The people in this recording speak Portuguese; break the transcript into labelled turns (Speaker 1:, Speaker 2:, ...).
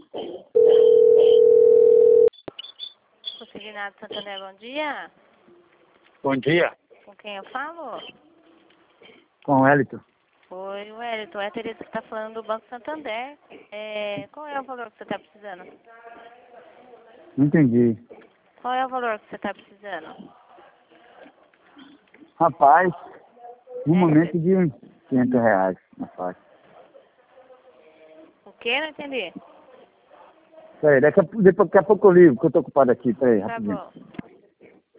Speaker 1: Consignado Santander, bom dia.
Speaker 2: Bom dia,
Speaker 1: Com quem eu falo?
Speaker 2: com o Hélito.
Speaker 1: Oi, Wellington. É a Tereza que está falando do Banco Santander. Qual é o valor que você está precisando?
Speaker 2: Não entendi.
Speaker 1: Qual é o valor que você está precisando?
Speaker 2: Rapaz, no
Speaker 1: É,
Speaker 2: momento de uns R$ 500 na faixa.
Speaker 1: O quê? Não entendi.
Speaker 2: Peraí, daqui a pouco eu ligo, porque eu tô ocupado aqui. Peraí,
Speaker 1: Tá
Speaker 2: rapidinho.
Speaker 1: bom.